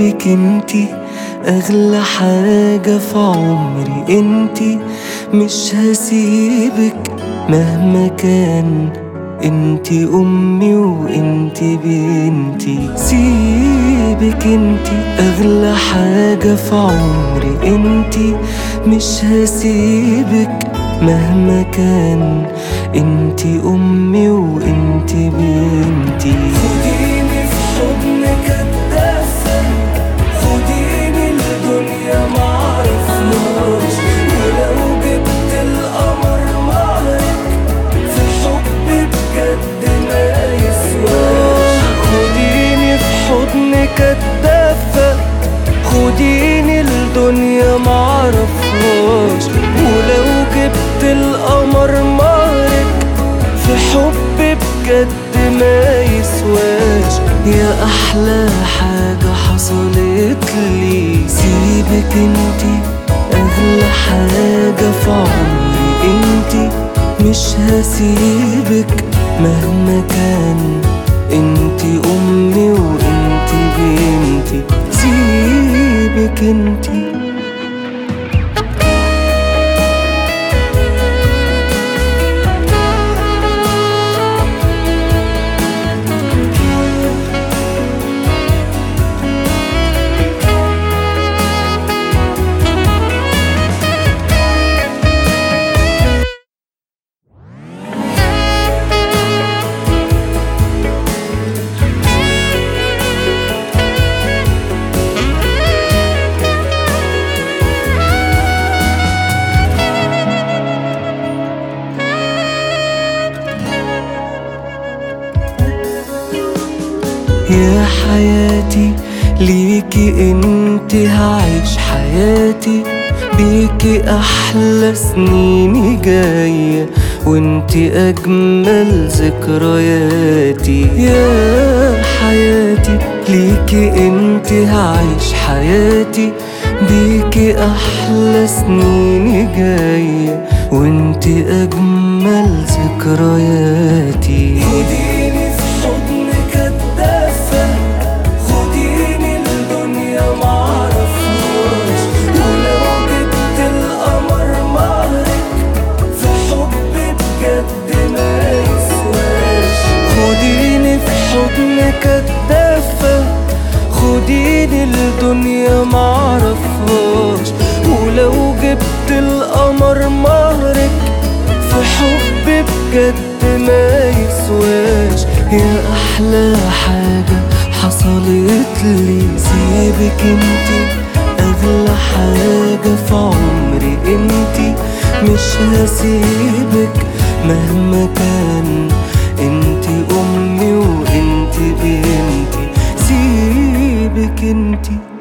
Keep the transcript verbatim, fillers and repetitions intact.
سيبك انتي اغلى حاجة في عمري، انتي مش هسيبك مهما كان، انتي امي وانتي بنتي. سيبك انتي اغلى حاجة في عمري، انتي مش هسيبك مهما كان، انتي امي وانتي بنتي. خديني في حضنك اتدفى، خديني لدنيا معرفناش، ولو جبت القمر معاك في حب بجد ما يسواش. خديني في حضنك اتدفى، خديني لدنيا معرفهاش، ولو جبت القمر معاك في حب بجد ما يسواش. يا احلى حاجة حصلت لي، سيبك انتي اغلى حاجة في عمري، انتي مش هسيبك مهما كان، انتي امي وانتي بنتي. سيبك انتي يا حياتي ليكي انتي هعيش حياتي، بيكي احلى سنيني جاية وانتي اجمل ذكرياتي. يا حياتي ليكي انتي هعيش حياتي، بيكي احلى سنيني جاية وانتي اجمل ذكرياتي. خديني في حضنك اتدفى، خديني لدنيا معرفناش، ولو جبت القمر معاك في حب بجد ما يسواش. خديني في حضنك اتدفى، خديني لدنيا معرفهاش، ولو جبت القمر معاك في حب بجد ما يسواش. يا احلى حاجة حصلت لي، سيبك انتي اغلى حاجة في عمري، انتي مش هسيبك مهما كان، انتي امي وانتي بنتي. سيبك انتي